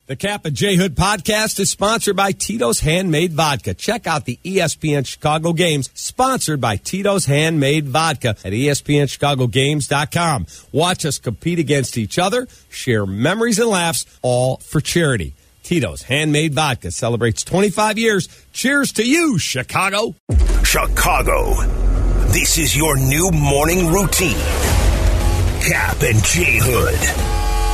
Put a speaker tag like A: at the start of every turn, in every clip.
A: The Cap and J Hood podcast is sponsored by Tito's Handmade Vodka. Check out the ESPN Chicago games sponsored by Tito's Handmade Vodka at ESPNChicagoGames.com. Watch us compete against each other, share memories and laughs, all for charity. Tito's Handmade Vodka celebrates 25 years. Cheers to you, Chicago.
B: Chicago, this is your new morning routine. Cap and J Hood.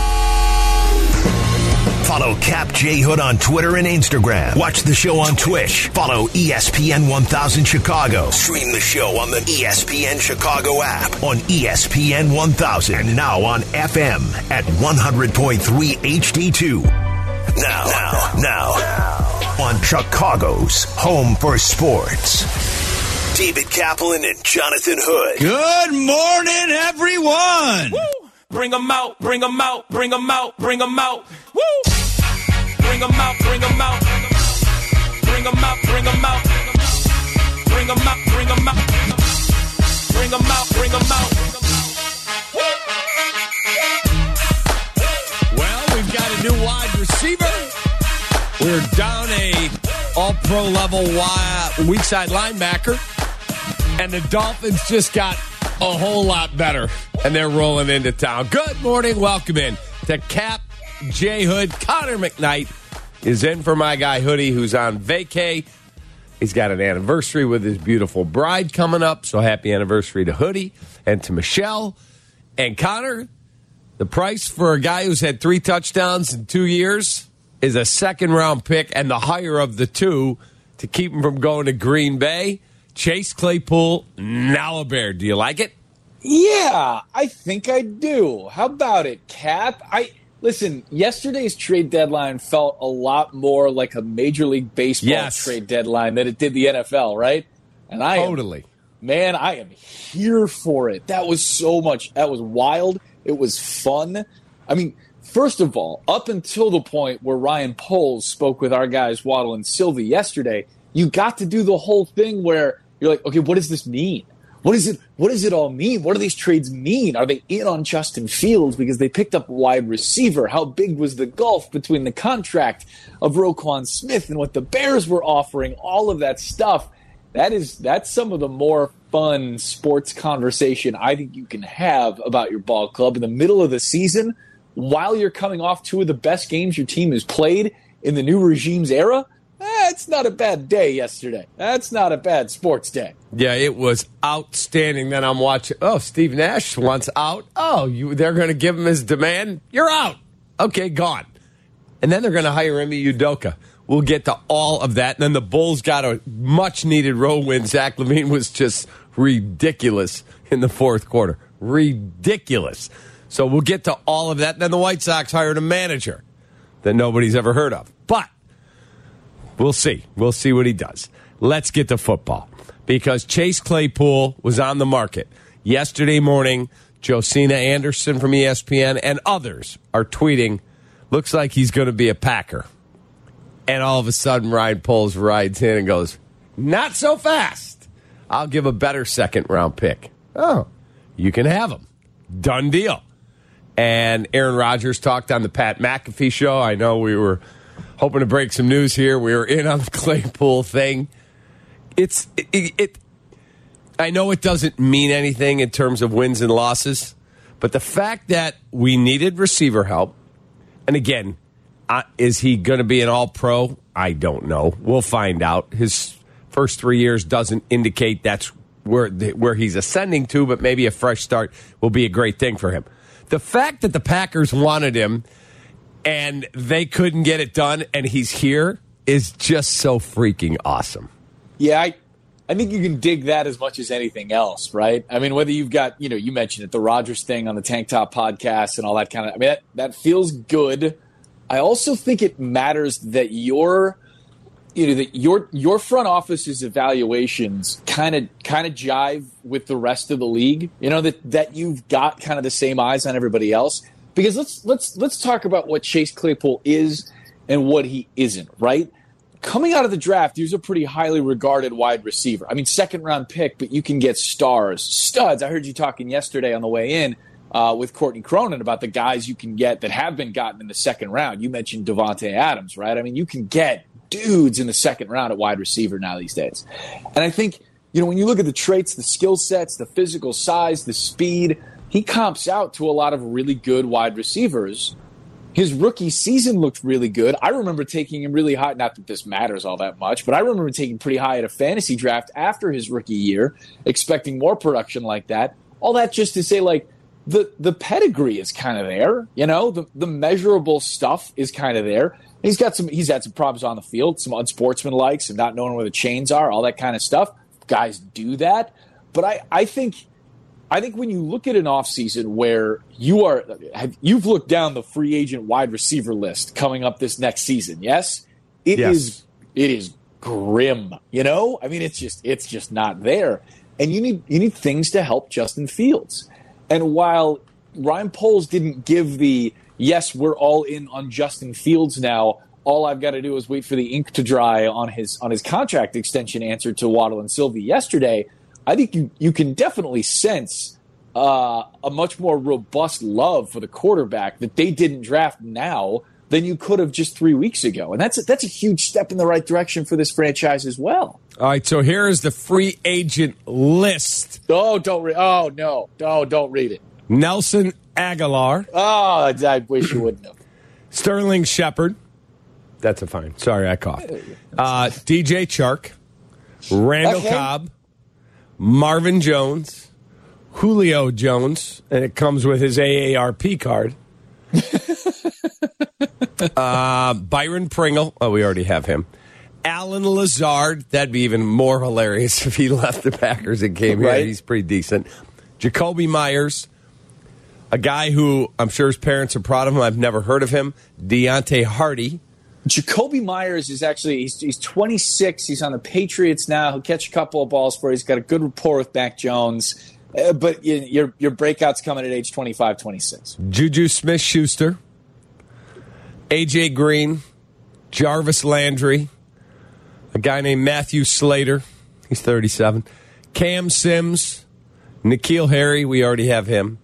B: Follow Cap J Hood on Twitter and Instagram. Watch the show on Twitch. Follow ESPN 1000 Chicago. Stream the show on the ESPN Chicago app, on ESPN 1000, and now on FM at 100.3 HD2. Now, on Chicago's home for sports. David Kaplan and Jonathan Hood.
C: Good morning, everyone.
D: Woo! Bring them out, bring them out, bring them out, bring them out. Woo! Bring them out, bring them out. Bring them out, bring them out. Bring them out, bring them out. Bring them out, bring them out.
A: Well, we've got a new wide receiver. We're down a all-pro level weak side linebacker. And the Dolphins just got a whole lot better. And they're rolling into town. Good morning. Welcome in to Cap J Hood. Connor McKnight is in for my guy Hoodie, who's on vacay. He's got an anniversary with his beautiful bride coming up. So happy anniversary to Hoodie and to Michelle. And Connor, the price for a guy who's had 3 touchdowns in 2 years is a second-round pick and the higher of the two to keep him from going to Green Bay. Chase Claypool, now a Bear. Do you like it?
E: Yeah, I think I do. How about it, Cap? Listen, yesterday's trade deadline felt a lot more like a Major League Baseball trade deadline than it did the NFL, right? And I am here for it. That was that was wild. It was fun. I mean, first of all, up until the point where Ryan Poles spoke with our guys Waddle and Sylvie yesterday, you got to do the whole thing where you're like, okay, what does this mean? What does it all mean? What do these trades mean? Are they in on Justin Fields because they picked up a wide receiver? How big was the gulf between the contract of Roquan Smith and what the Bears were offering? All of that stuff. That's some of the more fun sports conversation I think you can have about your ball club in the middle of the season while you're coming off 2 of the best games your team has played in the new regime's era. It's not a bad day yesterday. That's not a bad sports day.
A: Yeah, it was outstanding. Then I'm watching. Oh, Steve Nash wants out. Oh, they're going to give him his demand. You're out. Okay, gone. And then they're going to hire Emi Udoka. We'll get to all of that. And then the Bulls got a much-needed road win. Zach LaVine was just ridiculous in the fourth quarter. Ridiculous. So we'll get to all of that. And then the White Sox hired a manager that nobody's ever heard of. But we'll see. We'll see what he does. Let's get to football because Chase Claypool was on the market. Yesterday morning, Josina Anderson from ESPN and others are tweeting, looks like he's going to be a Packer. And all of a sudden, Ryan Poles rides in and goes, not so fast. I'll give a better second-round pick. Oh, you can have him. Done deal. And Aaron Rodgers talked on the Pat McAfee show. I know we were hoping to break some news here. We were in on the Claypool thing. I know it doesn't mean anything in terms of wins and losses, but the fact that we needed receiver help, and again, is he going to be an all-pro? I don't know. We'll find out. His first 3 years doesn't indicate that's where he's ascending to, but maybe a fresh start will be a great thing for him. The fact that the Packers wanted him and they couldn't get it done, and he's here, is just so freaking awesome.
E: Yeah, I think you can dig that as much as anything else, right? I mean, whether you've got, you mentioned it, the Rodgers thing on the Tank Top podcast and all that kind of, I mean, that feels good. I also think it matters that your front office's evaluations kind of jive with the rest of the league. That you've got kind of the same eyes on everybody else. Because let's talk about what Chase Claypool is and what he isn't, right? Coming out of the draft, he was a pretty highly regarded wide receiver. I mean, second-round pick, but you can get studs. I heard you talking yesterday on the way in with Courtney Cronin about the guys you can get that have been gotten in the second round. You mentioned Davante Adams, right? I mean, you can get dudes in the second round at wide receiver now these days. And I think, when you look at the traits, the skill sets, the physical size, the speed, he comps out to a lot of really good wide receivers. His rookie season looked really good. I remember taking him really high, not that this matters all that much, but I remember taking pretty high at a fantasy draft after his rookie year, expecting more production like that. All that just to say, like, the pedigree is kind of there, the measurable stuff is kind of there. He's had some problems on the field, some unsportsmanlike, some not knowing where the chains are, all that kind of stuff. Guys do that. But I think when you look at an offseason where you've looked down the free agent wide receiver list coming up this next season, yes? It is grim, I mean, it's just not there. And you need things to help Justin Fields. And while Ryan Poles didn't give the, yes, we're all in on Justin Fields now, all I've got to do is wait for the ink to dry on his contract extension answer to Waddle and Sylvie yesterday, I think you can definitely sense a much more robust love for the quarterback that they didn't draft now than you could have just 3 weeks ago. And that's a huge step in the right direction for this franchise as well.
A: All right, so here is the free agent list.
E: Oh, don't read it.
A: Nelson Aguilar.
E: Oh, I wish you wouldn't have.
A: Sterling Shepard. That's a fine. Sorry, I coughed. DJ Chark. Randall Cobb. Marvin Jones. Julio Jones. And it comes with his AARP card. Byron Pringle. Oh, we already have him. Alan Lazard. That'd be even more hilarious if he left the Packers and came here. He's pretty decent. Jacoby Myers. A guy who I'm sure his parents are proud of him. I've never heard of him. Deontay Hardy.
E: Jacoby Myers is actually, he's 26. He's on the Patriots now. He'll catch a couple of balls for you. He's got a good rapport with Mac Jones. But your breakout's coming at age 25, 26.
A: Juju Smith-Schuster. A.J. Green. Jarvis Landry. A guy named Matthew Slater. He's 37. Cam Sims. N'Keal Harry. We already have him.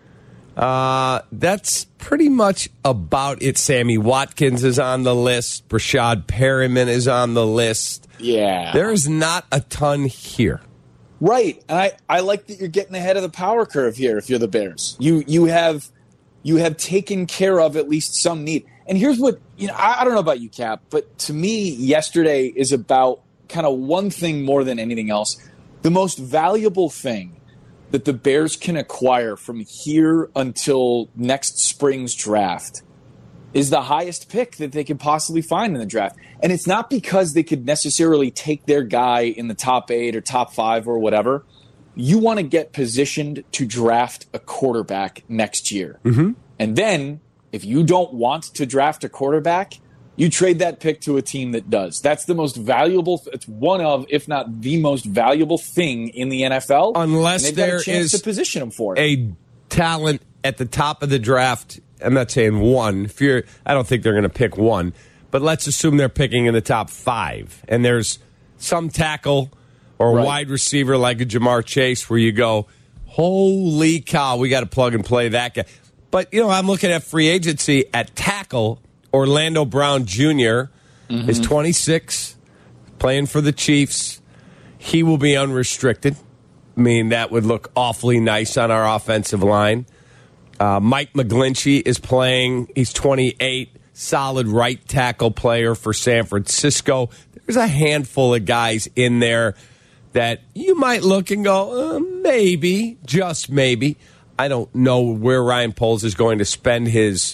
A: That's pretty much about it. Sammy Watkins is on the list. Brashad Perriman is on the list.
E: Yeah.
A: There's not a ton here.
E: Right. And I like that you're getting ahead of the power curve here if you're the Bears. You have taken care of at least some need. And here's what, I don't know about you, Cap, but to me, yesterday is about kind of one thing more than anything else. The most valuable thing that the Bears can acquire from here until next spring's draft is the highest pick that they could possibly find in the draft. And it's not because they could necessarily take their guy in the top 8 or top 5 or whatever. You want to get positioned to draft a quarterback next year. Mm-hmm. And then if you don't want to draft a quarterback, you trade that pick to a team that does. That's the most valuable. It's one of, if not the most valuable thing in the NFL.
A: Unless there is
E: to position them for it.
A: A talent at the top of the draft. I'm not saying one. I don't think they're going to pick one. But let's assume they're picking in the top 5. And there's some tackle or wide receiver like a Jamar Chase where you go, holy cow, we got to plug and play that guy. But, I'm looking at free agency at tackle. Orlando Brown Jr. is 26, playing for the Chiefs. He will be unrestricted. I mean, that would look awfully nice on our offensive line. Mike McGlinchey is playing. He's 28, solid right tackle player for San Francisco. There's a handful of guys in there that you might look and go, maybe, just maybe. I don't know where Ryan Poles is going to spend his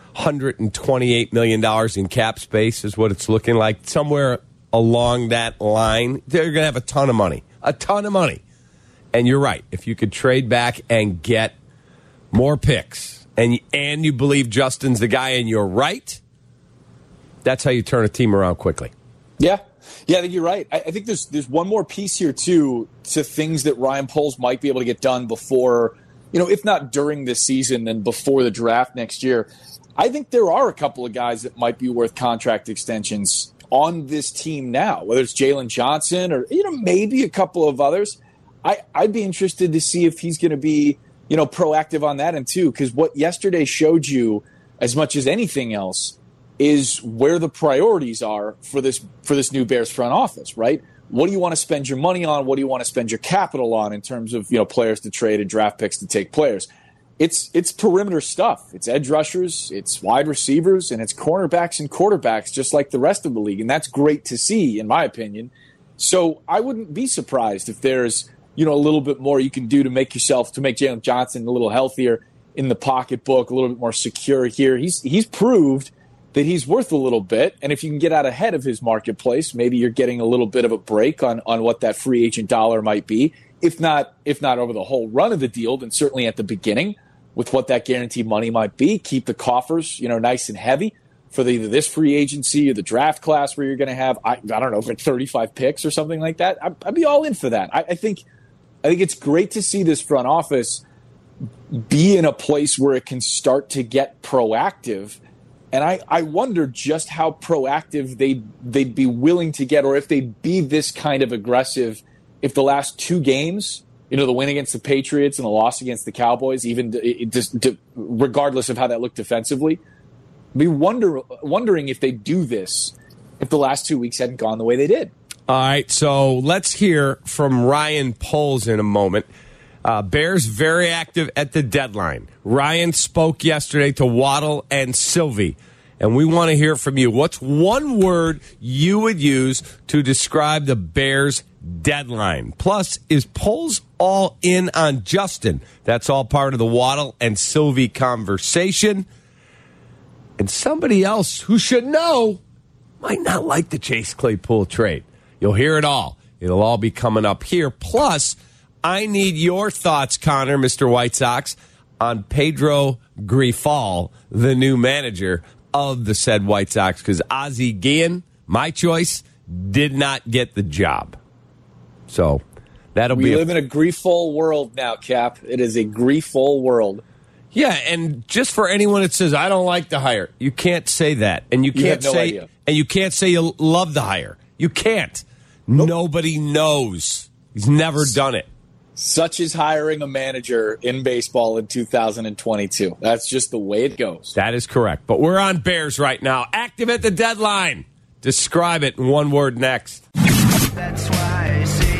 A: $128 million in cap space is what it's looking like. Somewhere along that line, they're going to have a ton of money. A ton of money. And you're right. If you could trade back and get more picks, and you believe Justin's the guy and you're right, that's how you turn a team around quickly.
E: Yeah. Yeah, I think you're right. I think there's one more piece here, too, to things that Ryan Poles might be able to get done before, if not during this season, then before the draft next year. I think there are a couple of guys that might be worth contract extensions on this team now, whether it's Jalen Johnson or maybe a couple of others. I'd be interested to see if he's going to be proactive on that end too, because what yesterday showed you, as much as anything else, is where the priorities are for this new Bears front office, right? What do you want to spend your money on? What do you want to spend your capital on in terms of players to trade and draft picks to take players? It's perimeter stuff. It's edge rushers, it's wide receivers, and it's cornerbacks and quarterbacks, just like the rest of the league. And that's great to see, in my opinion. So I wouldn't be surprised if there's a little bit more you can do to make Jalen Johnson a little healthier in the pocketbook, a little bit more secure here. He's proved that he's worth a little bit, and if you can get out ahead of his marketplace, maybe you're getting a little bit of a break on what that free agent dollar might be. If not over the whole run of the deal, then certainly at the beginning with what that guaranteed money might be. Keep the coffers, nice and heavy for either this free agency or the draft class where you're going to have, I don't know, like 35 picks or something like that. I'd be all in for that. I think it's great to see this front office be in a place where it can start to get proactive. And I wonder just how proactive they'd be willing to get, or if they'd be this kind of aggressive if the last two games, the win against the Patriots and the loss against the Cowboys, regardless of how that looked defensively, be wondering if they do this if the last 2 weeks hadn't gone the way they did.
A: All right, so let's hear from Ryan Poles in a moment. Bears very active at the deadline. Ryan spoke yesterday to Waddle and Sylvie, and we want to hear from you. What's one word you would use to describe the Bears deadline? Plus, is Poles all in on Justin? That's all part of the Waddle and Sylvie conversation. And somebody else who should know might not like the Chase Claypool trade. You'll hear it all. It'll all be coming up here. Plus, I need your thoughts, Connor, Mr. White Sox, on Pedro Grifol, the new manager of the said White Sox, because Ozzie Guillen, my choice, did not get the job. So that'll be.
E: We live in a Grifol world now, Cap. It is a Grifol world.
A: Yeah, and just for anyone that says I don't like the hire, you can't say that, and you can't say you love the hire. You can't. Nope. Nobody knows. He's never done it.
E: Such is hiring a manager in baseball in 2022. That's just the way it goes.
A: That is correct. But we're on Bears right now. Active at the deadline. Describe it in one word next.
B: That's why I say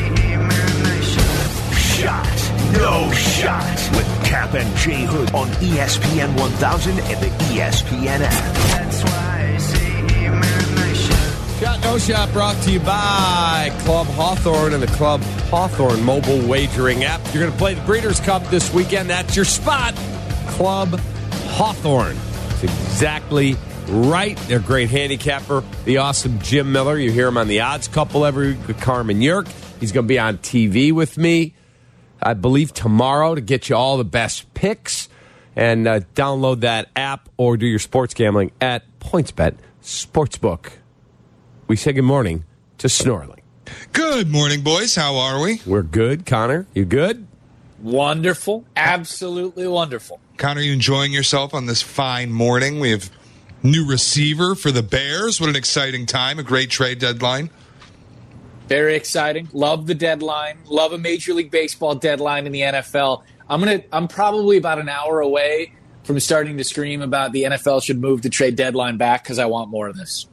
B: Shot, no shot. With Cap and J Hood on ESPN 1000 and the ESPN app. That's why I say
A: Shot No Shot brought to you by Club Hawthorne and the Club Hawthorne mobile wagering app. You're going to play the Breeders' Cup this weekend. That's your spot. Club Hawthorne. That's exactly right. They're a great handicapper. The awesome Jim Miller. You hear him on the Odds Couple every week with Carmen Yerk. He's going to be on TV with me, I believe, tomorrow to get you all the best picks. And download that app or do your sports gambling at PointsBet Sportsbook. We say good morning to Snorling.
C: Good morning, boys. How are we?
A: We're good. Connor, you good?
E: Wonderful. Absolutely wonderful.
C: Connor, you enjoying yourself on this fine morning? We have new receiver for the Bears. What an exciting time. A great trade deadline.
E: Very exciting. Love the deadline. Love a Major League Baseball deadline in the NFL. I'm probably about an hour away from starting to scream about the NFL should move the trade deadline back because I want more of this.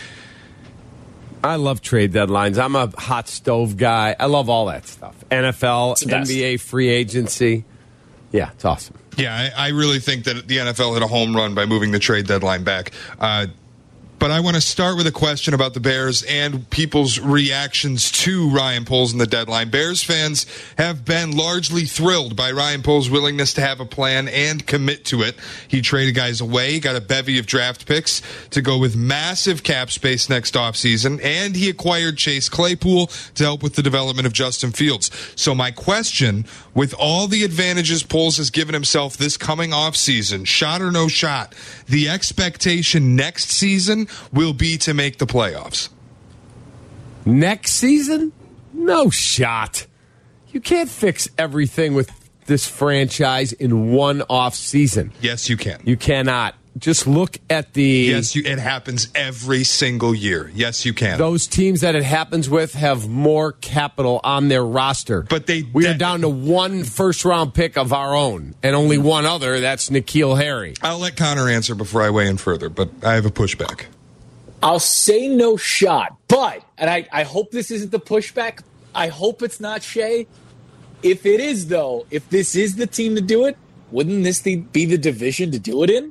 A: I love trade deadlines. I'm a hot stove guy. I love all that stuff. NFL, NBA, free agency. Yeah, it's awesome.
C: Yeah, I really think that the NFL hit a home run by moving the trade deadline back. But I want to start with a question about the Bears and people's reactions to Ryan Poles and the deadline. Bears fans have been largely thrilled by Ryan Poles' willingness to have a plan and commit to it. He traded guys away, got a bevy of draft picks to go with massive cap space next offseason, and he acquired Chase Claypool to help with the development of Justin Fields. So my question, with all the advantages Poles has given himself this coming offseason, shot or no shot, the expectation next season will be to make the playoffs.
A: Next season? No shot. You can't fix everything with this franchise in one off season.
C: Yes, you can.
A: You cannot. just look at the...
C: Yes, it happens every single year. Yes, you can.
A: Those teams that it happens with have more capital on their roster.
C: But
A: we are down to one first-round pick of our own, and only one other. That's N'Keal Harry.
C: I'll let Connor answer before I weigh in further, but I have a pushback.
E: I'll say no shot, but, and I hope this isn't the pushback. I hope it's not Shea. If it is, though, if this is the team to do it, wouldn't this be the division to do it in?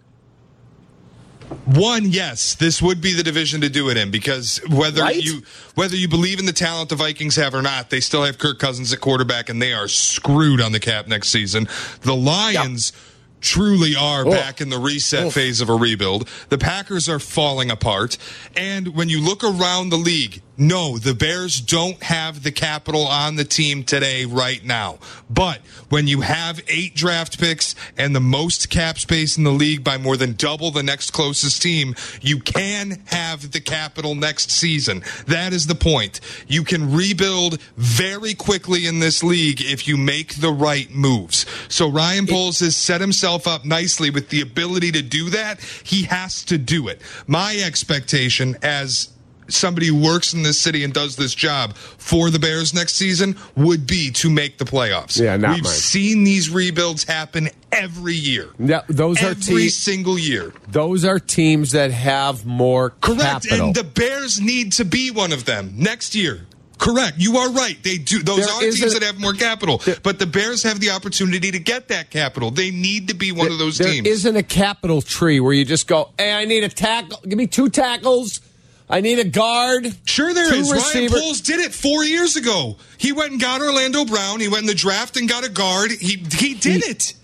C: One, yes, this would be the division to do it in, because whether you believe in the talent the Vikings have or not, they still have Kirk Cousins at quarterback, and they are screwed on the cap next season. The Lions truly are back in the reset phase of a rebuild. The Packers are falling apart. And when you look around the league, no, the Bears don't have the capital on the team today right now. But when you have 8 draft picks and the most cap space in the league by more than double the next closest team, you can have the capital next season. That is the point. You can rebuild very quickly in this league if you make the right moves. So Ryan Poles has set himself up nicely with the ability to do that. He has to do it. My expectation as somebody who works in this city and does this job for the Bears next season would be to make the playoffs.
A: Yeah,
C: We've seen these rebuilds happen every year.
A: Yeah,
C: every single year.
A: Those are teams that have more
C: Correct,
A: capital.
C: and the Bears need to be one of them next year. Correct. You are right. They do. Those are teams that have more capital. But the Bears have the opportunity to get that capital. They need to be one of those teams.
A: There isn't a capital tree where you just go, hey, I need a tackle. Give me 2 tackles. I need a guard.
C: Sure there is.
A: Receivers.
C: Ryan Poles did it 4 years ago. He went and got Orlando Brown. He went in the draft and got a guard. He did it.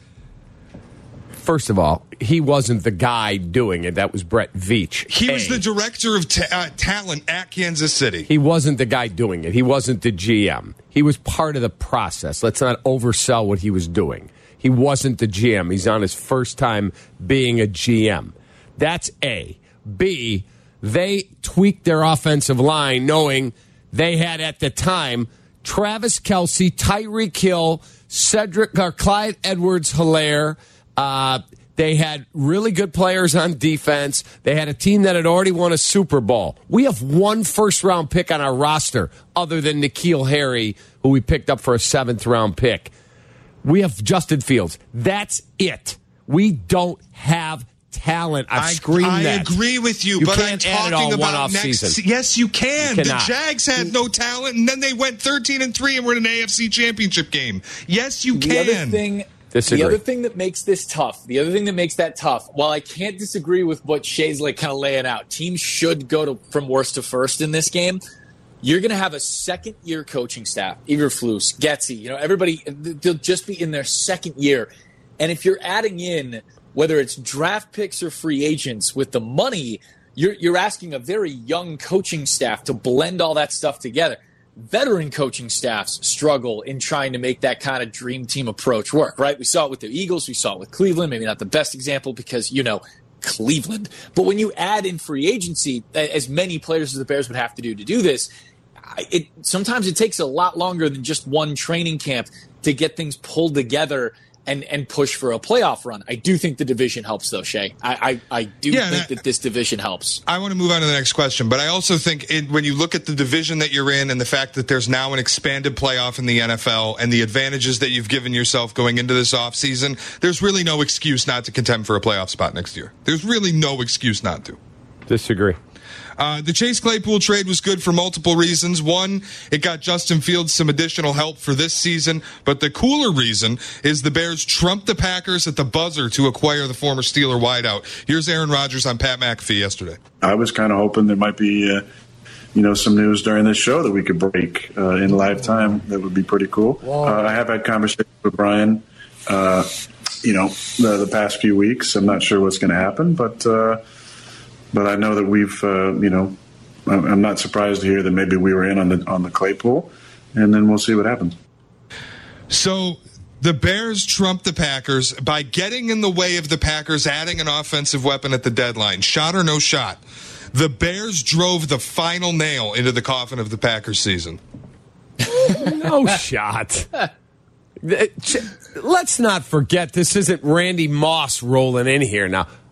A: First of all, he wasn't the guy doing it. That was Brett Veach.
C: He was the director of talent at Kansas City.
A: He wasn't the guy doing it. He wasn't the GM. He was part of the process. Let's not oversell what he was doing. He wasn't the GM. He's on his first time being a GM. That's A. B, they tweaked their offensive line knowing they had at the time Travis Kelce, Tyreek Hill, Clyde Edwards-Helaire. They had really good players on defense. They had a team that had already won a Super Bowl. We have 1 first-round pick on our roster other than N'Keal Harry, who we picked up for a 7th-round pick. We have Justin Fields. That's it. We don't have talent. I
C: agree with you, but I'm talking about next season. Yes, you can. The Jags had no talent, and then they went 13-3 and were in an AFC Championship game. Yes, you can.
E: The other thing that makes this tough, the other thing that makes that tough, while I can't disagree with what Shay's like kind of laying out, teams should go from worst to first in this game. You're going to have a second-year coaching staff, Eberflus, Getsy, everybody, they'll just be in their second year. And if you're adding in, whether it's draft picks or free agents with the money, you're asking a very young coaching staff to blend all that stuff together. Veteran coaching staffs struggle in trying to make that kind of dream team approach work, right? We saw it with the Eagles. We saw it with Cleveland. Maybe not the best example because, Cleveland. But when you add in free agency, as many players as the Bears would have to do this, sometimes it takes a lot longer than just one training camp to get things pulled together and push for a playoff run. I do think the division helps, though, Shay. I do think that this division helps.
C: I want to move on to the next question, but I also think when you look at the division that you're in and the fact that there's now an expanded playoff in the NFL and the advantages that you've given yourself going into this offseason, there's really no excuse not to contend for a playoff spot next year. There's really no excuse not to.
A: Disagree.
C: The Chase Claypool trade was good for multiple reasons. One, it got Justin Fields some additional help for this season. But the cooler reason is the Bears trumped the Packers at the buzzer to acquire the former Steeler wideout. Here's Aaron Rodgers on Pat McAfee yesterday.
F: I was kind of hoping there might be, some news during this show that we could break in live time. That would be pretty cool. I have had conversations with Brian, the past few weeks. I'm not sure what's going to happen, but I know that we've, I'm not surprised to hear that maybe we were in on the Claypool, and then we'll see what happens.
C: So the Bears trumped the Packers by getting in the way of the Packers adding an offensive weapon at the deadline. Shot or no shot? The Bears drove the final nail into the coffin of the Packers season.
A: No shot. Let's not forget, this isn't Randy Moss rolling in here now.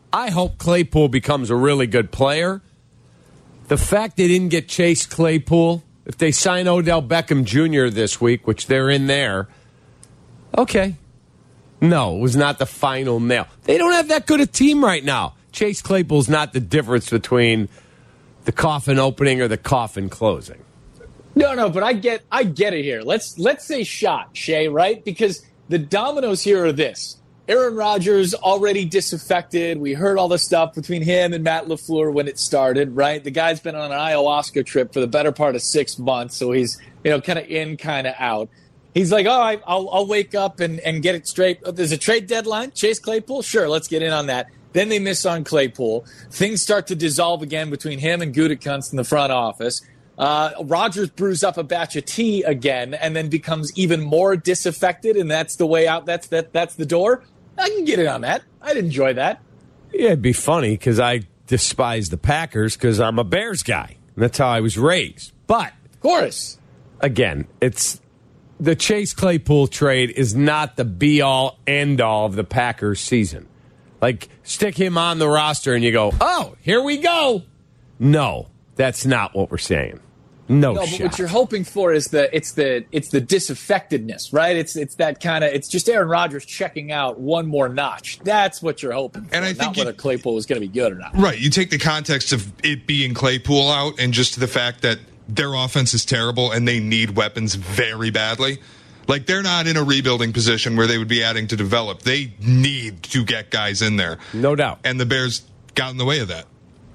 A: I hope Claypool becomes a really good player. The fact they didn't get Chase Claypool, if they sign Odell Beckham Jr. this week, which they're in there, okay. No, it was not the final nail. They don't have that good a team right now. Chase Claypool's not the difference between the coffin opening or the coffin closing.
E: No, but I get it here. Let's say shot, Shay, right? Because the dominoes here are this. Aaron Rodgers already disaffected. We heard all the stuff between him and Matt LaFleur when it started, right? The guy's been on an ayahuasca trip for the better part of 6 months, so he's kind of in, kind of out. He's like, all right, I'll wake up and get it straight. There's a trade deadline. Chase Claypool? Sure, let's get in on that. Then they miss on Claypool. Things start to dissolve again between him and Gutekunst in the front office. Rodgers brews up a batch of tea again and then becomes even more disaffected, and that's the way out. That's the door. I can get in on that. I'd enjoy that.
A: Yeah, it'd be funny because I despise the Packers because I'm a Bears guy. That's how I was raised. But,
E: of course,
A: again, it's the Chase Claypool trade is not the be-all, end-all of the Packers season. Like, stick him on the roster and you go, oh, here we go. No, that's not what we're saying. No,
E: but
A: shot.
E: What you're hoping for is it's the disaffectedness, right? It's that kind of, it's just Aaron Rodgers checking out one more notch. That's what you're hoping for, and I think not whether Claypool is going to be good or not.
C: Right. You take the context of it being Claypool out and just the fact that their offense is terrible and they need weapons very badly. Like, they're not in a rebuilding position where they would be adding to develop. They need to get guys in there.
A: No doubt.
C: And the Bears got in the way of that.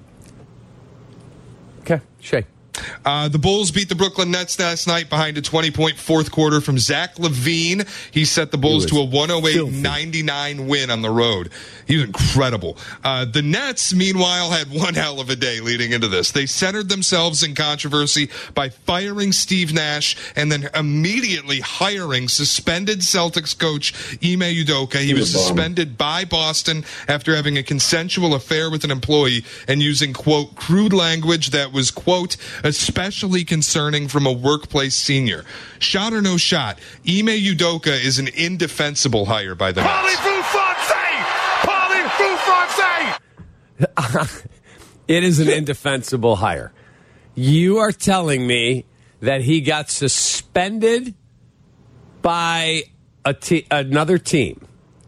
A: Okay, Shay.
C: The Bulls beat the Brooklyn Nets last night behind a 20-point fourth quarter from Zach LaVine. He set the Bulls to a 108-99 win on the road. He was incredible. The Nets, meanwhile, had one hell of a day leading into this. They centered themselves in controversy by firing Steve Nash and then immediately hiring suspended Celtics coach Ime Udoka. He was suspended by Boston after having a consensual affair with an employee and using, quote, crude language that was, quote, especially concerning from a workplace senior. Shot or no shot, Ime Udoka is an indefensible hire by the Nets.
A: It is an indefensible hire. You are telling me that he got suspended by another team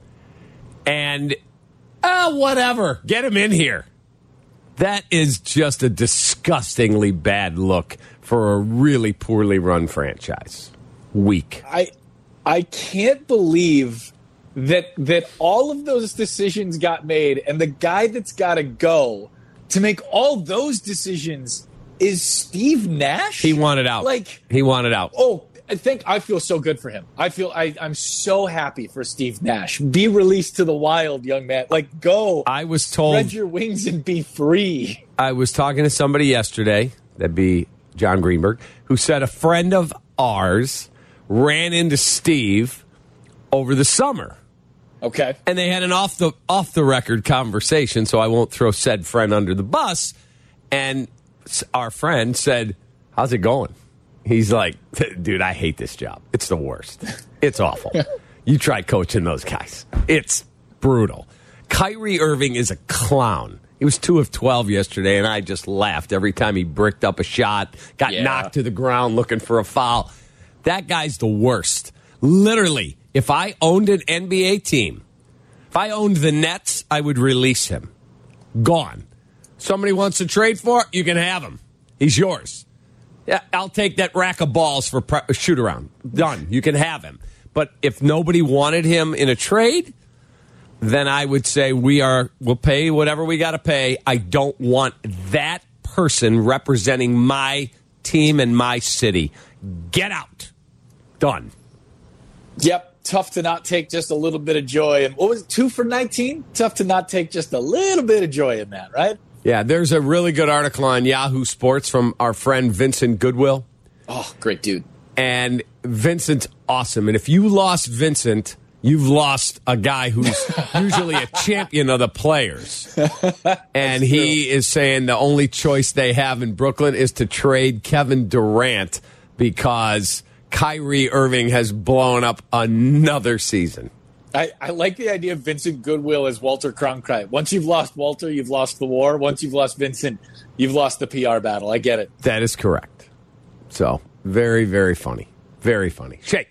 A: and whatever, get him in here. That is just a disgustingly bad look for a really poorly run franchise. Weak.
E: I can't believe that all of those decisions got made, and the guy that's got to go to make all those decisions is Steve Nash.
A: He wanted out. He wanted out.
E: Oh, I feel so good for him. I'm so happy for Steve Nash. Be released to the wild, young man. Go.
A: I was told,
E: spread your wings and be free.
A: I was talking to somebody yesterday, that'd be John Greenberg, who said a friend of ours ran into Steve over the summer.
E: Okay.
A: And they had an off the record conversation, so I won't throw said friend under the bus. And our friend said, "How's it going?" He's like, "Dude, I hate this job. It's the worst. It's awful. You try coaching those guys. It's brutal." Kyrie Irving is a clown. He was 2 of 12 yesterday, and I just laughed every time he bricked up a shot, got knocked to the ground looking for a foul. That guy's the worst. Literally, if I owned an NBA team, if I owned the Nets, I would release him. Gone. Somebody wants to trade for it, you can have him. He's yours. Yeah, I'll take that rack of balls for shoot around. Done. You can have him. But if nobody wanted him in a trade, then I would say we'll pay whatever we got to pay. I don't want that person representing my team and my city. Get out. Done.
E: Yep. Tough to not take just a little bit of joy. And what was it, 2 for 19? Tough to not take just a little bit of joy in that, right?
A: Yeah, there's a really good article on Yahoo Sports from our friend Vincent Goodwill.
E: Oh, great dude.
A: And Vincent's awesome. And if you lost Vincent, you've lost a guy who's usually a champion of the players. And he is saying the only choice they have in Brooklyn is to trade Kevin Durant because Kyrie Irving has blown up another season.
E: I like the idea of Vincent Goodwill as Walter Cronkite. Once you've lost Walter, you've lost the war. Once you've lost Vincent, you've lost the PR battle. I get it.
A: That is correct. So, very, very funny. Very funny. Shake.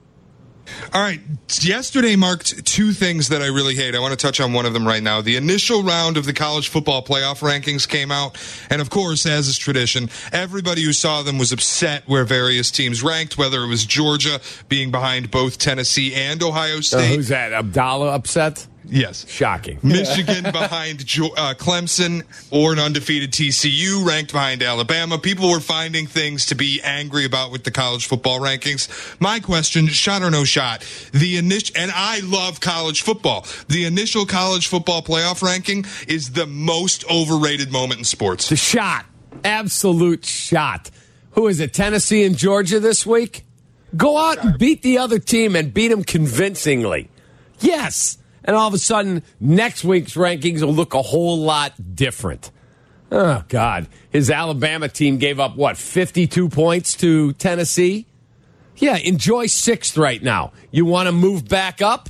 C: All right. Yesterday marked two things that I really hate. I want to touch on one of them right now. The initial round of the college football playoff rankings came out. And, of course, as is tradition, everybody who saw them was upset where various teams ranked, whether it was Georgia being behind both Tennessee and Ohio State.
A: Who's that? Abdallah upset?
C: Yes.
A: Shocking.
C: Michigan behind Clemson, or an undefeated TCU ranked behind Alabama. People were finding things to be angry about with the college football rankings. My question, shot or no shot, and I love college football. The initial college football playoff ranking is the most overrated moment in sports.
A: The shot. Absolute shot. Who is it, Tennessee and Georgia this week? Go out and beat the other team and beat them convincingly. Yes. And all of a sudden, next week's rankings will look a whole lot different. Oh, God. His Alabama team gave up, 52 points to Tennessee? Yeah, enjoy 6th right now. You want to move back up?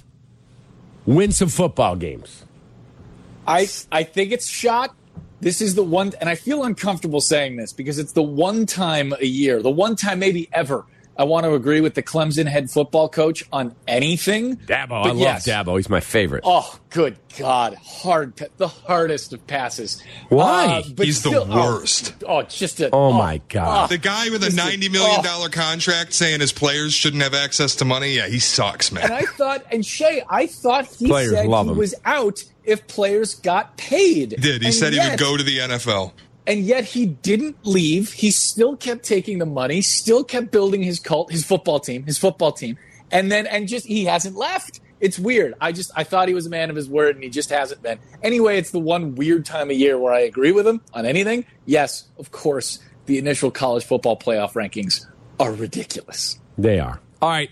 A: Win some football games.
E: I think it's shot. This is the one, and I feel uncomfortable saying this because it's the one time a year, the one time maybe ever, I want to agree with the Clemson head football coach on anything.
A: Dabo, I love Dabo. He's my favorite.
E: Oh, good God. The hardest of passes.
A: Why?
C: He's still, the worst.
A: My God.
C: The guy with a $90 million contract saying his players shouldn't have access to money? Yeah, he sucks, man.
E: And I thought he
A: players
E: said he
A: him.
E: was out if players got paid.
C: He said he would go to the NFL.
E: And yet he didn't leave. He still kept taking the money, still kept building his football team. And he hasn't left. It's weird. I thought he was a man of his word, and he just hasn't been. Anyway, it's the one weird time of year where I agree with him on anything. Yes, of course, the initial college football playoff rankings are ridiculous.
A: They are. All right,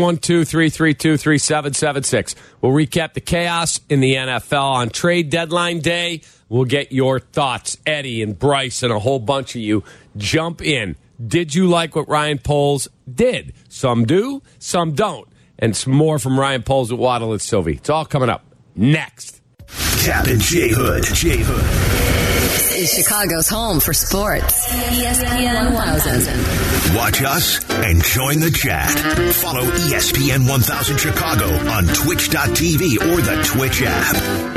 A: 312-332-3776. We'll recap the chaos in the NFL on trade deadline day. We'll get your thoughts. Eddie and Bryce and a whole bunch of you jump in. Did you like what Ryan Poles did? Some do, some don't. And some more from Ryan Poles at Waddle and Sylvie. It's all coming up next.
B: Cap and J Hood.
G: This is Chicago's home for sports. ESPN 1000.
B: Watch us and join the chat. Follow ESPN 1000 Chicago on Twitch.tv or the Twitch app.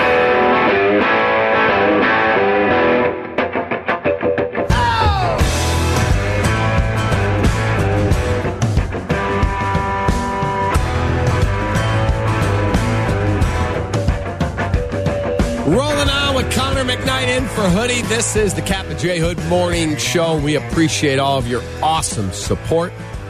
A: Rolling on with Connor McKnight in for Hoodie. This is the Cap and J Hood Morning Show. We appreciate all of your awesome support.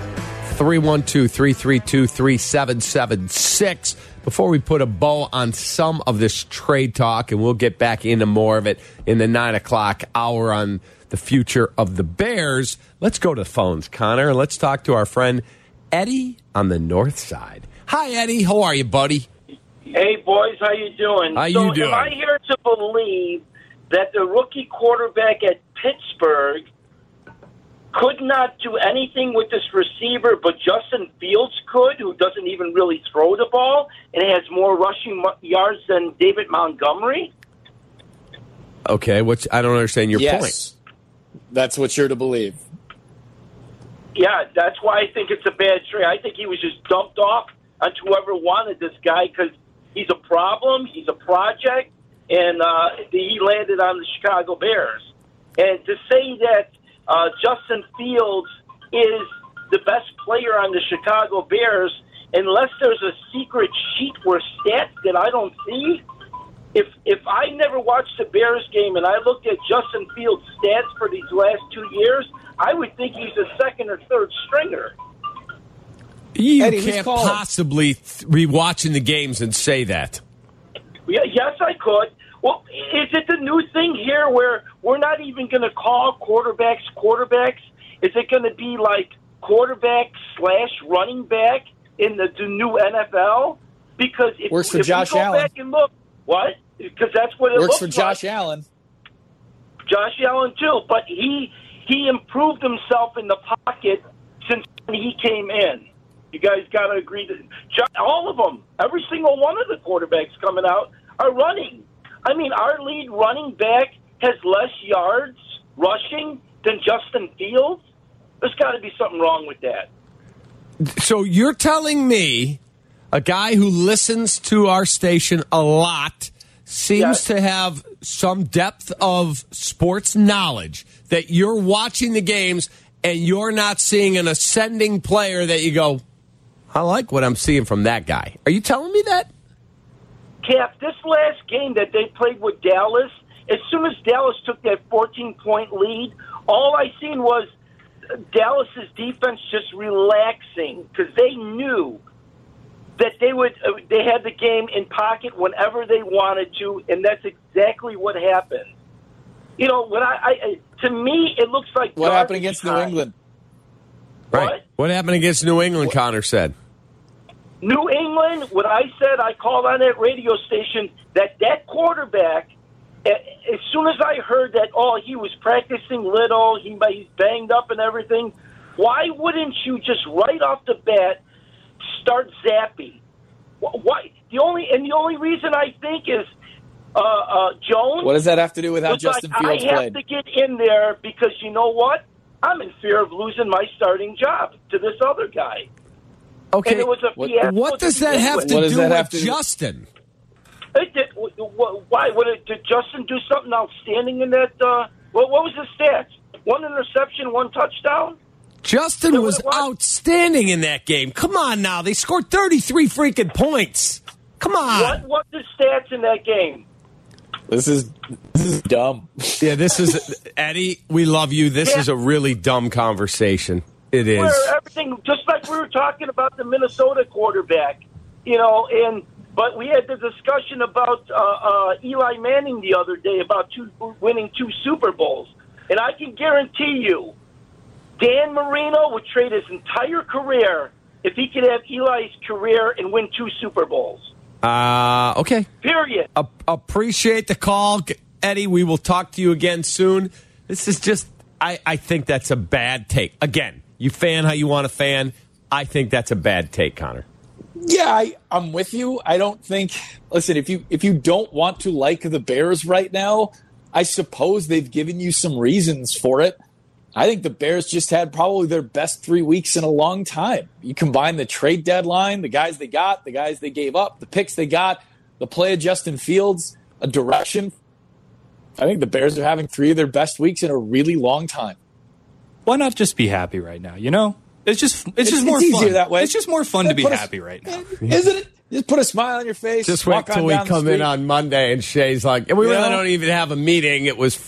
A: 312-332-3776. Before we put a bow on some of this trade talk, and we'll get back into more of it in the 9 o'clock hour on the future of the Bears, let's go to the phones, Connor, and let's talk to our friend Eddie on the north side. Hi, Eddie. How are you, buddy?
H: Hey, boys, how you doing?
A: How you doing?
H: Am I here to believe that the rookie quarterback at Pittsburgh could not do anything with this receiver, but Justin Fields could, who doesn't even really throw the ball and has more rushing yards than David Montgomery?
A: Okay, I don't understand your point.
E: That's what you're to believe.
H: Yeah, that's why I think it's a bad trade. I think he was just dumped off onto whoever wanted this guy because he's a problem, he's a project, and he landed on the Chicago Bears. And to say that Justin Fields is the best player on the Chicago Bears, unless there's a secret sheet or stats that I don't see, if I never watched the Bears game and I looked at Justin Fields' stats for these last 2 years, I would think he's a second or third stringer.
A: You can't possibly be watching the games and say that.
H: Yes, I could. Well, is it the new thing here where we're not even going to call quarterbacks? Is it going to be like quarterback/running back in the new NFL? Because if
E: works for
H: if
E: Josh
H: we go
E: Allen.
H: back and look, what? Because that's what it
E: works
H: looks
E: for
H: like.
E: Josh Allen.
H: Josh Allen too, but he improved himself in the pocket since he came in. You guys got to agree that all of them, every single one of the quarterbacks coming out are running. I mean, our lead running back has less yards rushing than Justin Fields. There's got to be something wrong with that.
A: So you're telling me a guy who listens to our station a lot seems to have some depth of sports knowledge, that you're watching the games and you're not seeing an ascending player that you go, I like what I'm seeing from that guy. Are you telling me that?
H: Cap, this last game that they played with Dallas, as soon as Dallas took that 14-point lead, all I seen was Dallas's defense just relaxing because they knew that they had the game in pocket whenever they wanted to, and that's exactly what happened. You know, when to me, it looks like
E: what happened against New England.
A: Right. What happened against New England? Connor said.
H: New England. What I said, I called on that radio station that quarterback. As soon as I heard that, he was practicing little, he's banged up and everything. Why wouldn't you just right off the bat start Zappy? Why? The only reason I think is Jones.
E: What does that have to do with how Justin Fields played?
H: I have to get in there because you know what? I'm in fear of losing my starting job to this other guy.
A: Okay.
H: And it was a fiasco.
A: What does that have to do with Justin?
H: Why? Did Justin do something outstanding in that? What was his stats? 1 interception, 1 touchdown?
A: Justin was outstanding in that game. Come on now. They scored 33 freaking points. Come on.
H: What's his stats in that game?
E: This is dumb.
A: Yeah, this is Eddie, we love you. This is a really dumb conversation. It is.
H: Where everything, just like we were talking about the Minnesota quarterback, but we had the discussion about Eli Manning the other day about winning 2 Super Bowls. And I can guarantee you, Dan Marino would trade his entire career if he could have Eli's career and win 2 Super Bowls.
A: Okay.
H: Period.
A: Appreciate the call, Eddie. We will talk to you again soon. This is just, I think that's a bad take. Again, you fan how you want to fan. I think that's a bad take, Connor.
E: Yeah, I'm with you. I don't think. Listen, if you don't want to like the Bears right now, I suppose they've given you some reasons for it. I think the Bears just had probably their best 3 weeks in a long time. You combine the trade deadline, the guys they got, the guys they gave up, the picks they got, the play of Justin Fields, a direction. I think the Bears are having 3 of their best weeks in a really long time.
I: Why not just be happy right now? You know, it's just more
E: easier
I: fun
E: that way.
I: It's just more fun to be happy right now,
E: isn't it? Just put a smile on your face.
A: Just wait till we come in on Monday and Shay's like, and we really don't even have a meeting. It was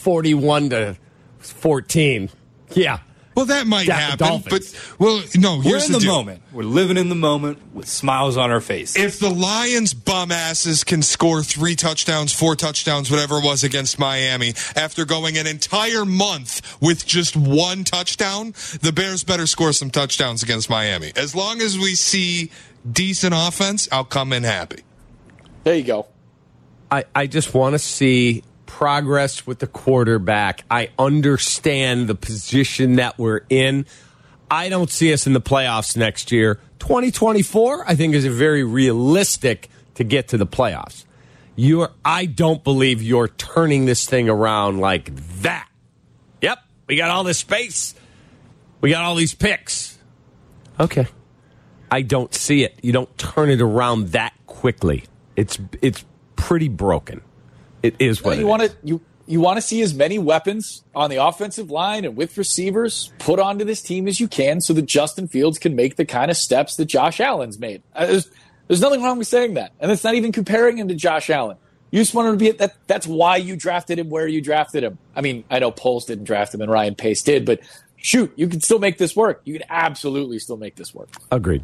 A: 41-14. Yeah.
C: Well, that might happen, but no.
I: We're in the moment. We're living in the moment with smiles on our face.
C: If the Lions bum asses can score 3 touchdowns, 4 touchdowns, whatever it was against Miami, after going an entire month with just 1 touchdown, the Bears better score some touchdowns against Miami. As long as we see decent offense, I'll come in happy.
E: There you go.
A: I just want to see progress with the quarterback. I understand the position that we're in. I don't see us in the playoffs next year. 2024, I think, is very realistic to get to the playoffs. I don't believe you're turning this thing around like that. Yep, we got all this space. We got all these picks. Okay. I don't see it. You don't turn it around that quickly. It's pretty broken. It is what
E: you want to. You want to see as many weapons on the offensive line and with receivers put onto this team as you can, so that Justin Fields can make the kind of steps that Josh Allen's made. There's nothing wrong with saying that, and it's not even comparing him to Josh Allen. You just want him to be that. That's why you drafted him where you drafted him. I mean, I know Poles didn't draft him and Ryan Pace did, but shoot, you can still make this work. You can absolutely still make this work.
A: Agreed.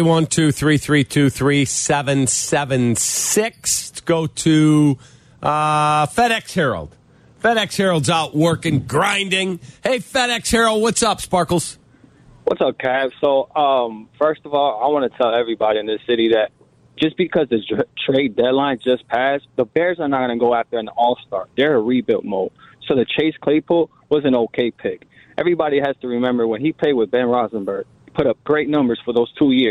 A: 312-332-3776. Let's go to FedEx Herald. FedEx Herald's out working, grinding. Hey, FedEx Herald, what's up, Sparkles?
J: What's up, Cav? So, first of all, I want to tell everybody in this city that just because the trade deadline just passed, the Bears are not going to go after an all-star. They're in rebuild mode. So the Chase Claypool was an okay pick. Everybody has to remember when he played with Ben Roethlisberger, he put up great numbers for those 2 years.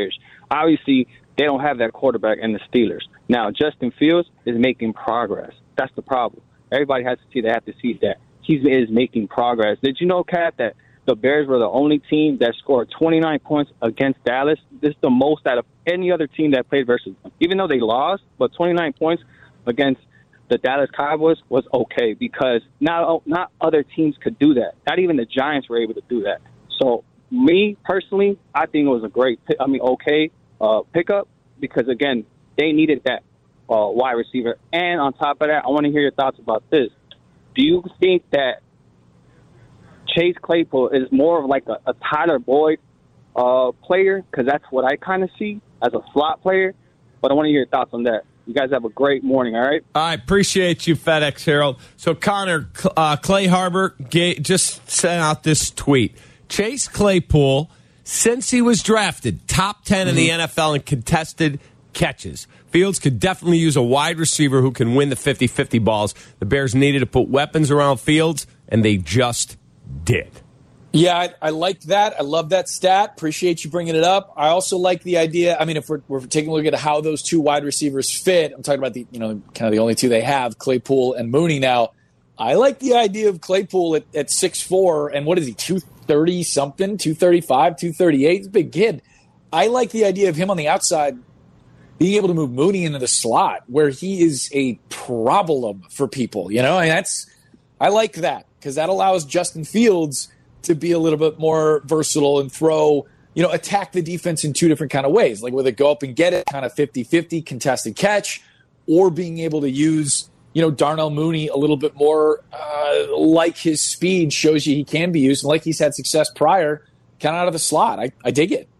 J: Obviously, they don't have that quarterback in the Steelers. Now, Justin Fields is making progress. That's the problem. Everybody has to see. They have to see that he is making progress. Did you know, Kat, that the Bears were the only team that scored 29 points against Dallas? This is the most out of any other team that played versus them. Even though they lost, but 29 points against the Dallas Cowboys was okay because not other teams could do that. Not even the Giants were able to do that. So, me, personally, I think it was a okay pickup because, again, they needed that wide receiver. And on top of that, I want to hear your thoughts about this. Do you think that Chase Claypool is more of like a Tyler Boyd player? Because that's what I kind of see as a slot player. But I want to hear your thoughts on that. You guys have a great morning, all right?
A: I appreciate you, FedEx Harold. So, Connor, Clay Harbor just sent out this tweet. Chase Claypool, since he was drafted, top 10 in the NFL in contested catches. Fields could definitely use a wide receiver who can win the 50-50 balls. The Bears needed to put weapons around Fields, and they just did.
E: Yeah, I like that. I love that stat. Appreciate you bringing it up. I also like the idea. I mean, if we're taking a look at how those two wide receivers fit, I'm talking about kind of the only two they have, Claypool and Mooney now. I like the idea of Claypool at 6'4", and what is he, 230-something, 235, 238? He's a big kid. I like the idea of him on the outside being able to move Mooney into the slot where he is a problem for people. I like that because that allows Justin Fields to be a little bit more versatile and throw, attack the defense in two different kind of ways, like whether go up and get it, kind of 50-50 contested catch, or being able to use, Darnell Mooney a little bit more like his speed shows you he can be used, and like he's had success prior, kind of out of the slot. I dig it.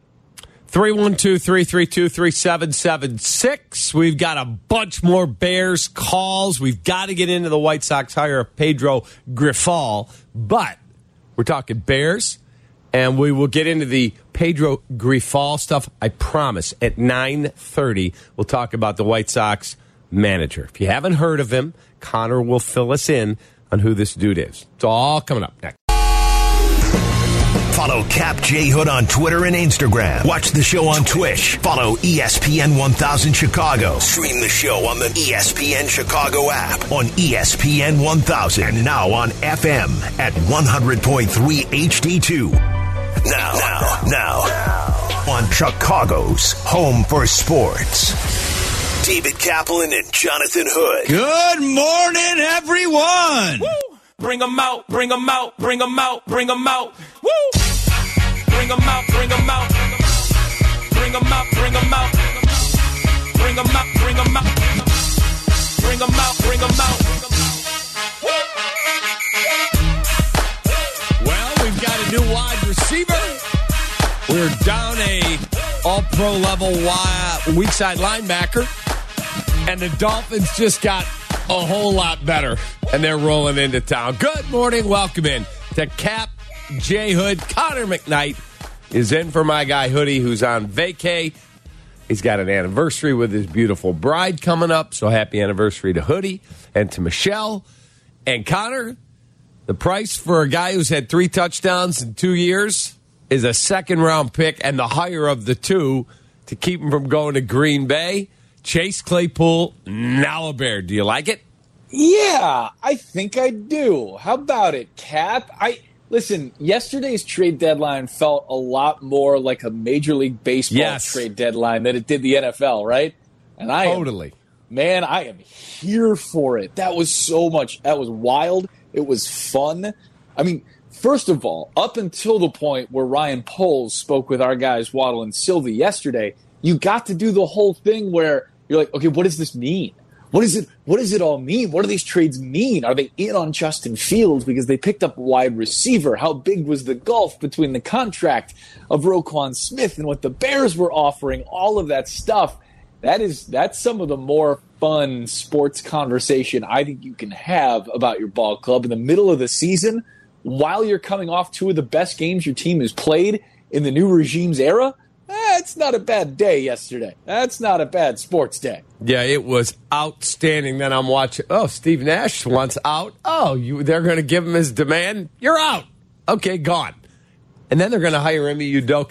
A: 312-332-3776. We've got a bunch more Bears calls. We've got to get into the White Sox hire of Pedro Grifol, but we're talking Bears, and we will get into the Pedro Grifol stuff, I promise. At 9:30, we'll talk about the White Sox manager. If you haven't heard of him, Connor will fill us in on who this dude is. It's all coming up next.
B: Follow Cap J Hood on Twitter and Instagram. Watch the show on Twitch. Follow ESPN 1000 Chicago. Stream the show on the ESPN Chicago app, on ESPN 1000, and now on FM at 100.3 HD2. Now, on Chicago's home for sports. David Kaplan and Jonathan Hood.
K: Good morning, everyone.
D: Woo! Bring them out, bring them out, bring them out, bring them out. Woo! Bring them out, bring them out. Bring them out, bring them out. Bring them out, bring them out. Bring them out, bring them out.
A: Well, we've got a new wide receiver. We're down a all-pro level weak side linebacker. And the Dolphins just got a whole lot better. And they're rolling into town. Good morning. Welcome in to Cap J Hood. Connor McKnight is in for my guy Hoodie, who's on vacay. He's got an anniversary with his beautiful bride coming up. So happy anniversary to Hoodie and to Michelle. And Connor, the price for a guy who's had 3 touchdowns in 2 years is a second-round pick and the higher of the two to keep him from going to Green Bay. Chase Claypool, now a Bear. Do you like it?
E: Yeah, I think I do. How about it, Cap? Listen, yesterday's trade deadline felt a lot more like a Major League Baseball trade deadline than it did the NFL, right? And I am here for it. That was so much. That was wild. It was fun. I mean, first of all, up until the point where Ryan Poles spoke with our guys Waddle and Sylvie yesterday, you got to do the whole thing where you're like, okay, what does this mean? What does it all mean? What do these trades mean? Are they in on Justin Fields because they picked up a wide receiver? How big was the gulf between the contract of Roquan Smith and what the Bears were offering? All of that stuff. That's some of the more fun sports conversation I think you can have about your ball club in the middle of the season while you're coming off 2 of the best games your team has played in the new regime's era. It's not a bad day yesterday. That's not a bad sports day.
A: Yeah, it was outstanding. Then I'm watching. Oh, Steve Nash wants out. Oh, they're going to give him his demand. You're out. Okay, gone. And then they're going to hire Ime Udoka.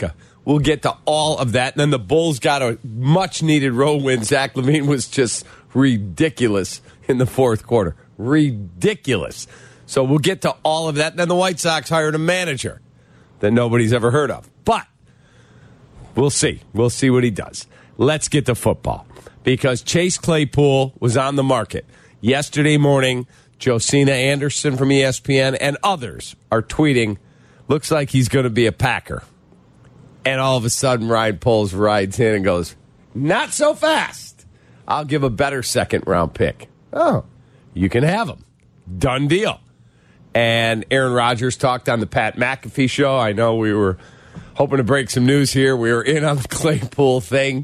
A: We'll get to all of that. And then the Bulls got a much-needed road win. Zach LaVine was just ridiculous in the fourth quarter. Ridiculous. So we'll get to all of that. And then the White Sox hired a manager that nobody's ever heard of. But we'll see. We'll see what he does. Let's get to football. Because Chase Claypool was on the market. Yesterday morning, Josina Anderson from ESPN and others are tweeting, looks like he's going to be a Packer. And all of a sudden, Ryan Poles rides in and goes, not so fast. I'll give a better second-round pick. Oh, you can have him. Done deal. And Aaron Rodgers talked on the Pat McAfee show. I know we were hoping to break some news here. We were in on the Claypool thing.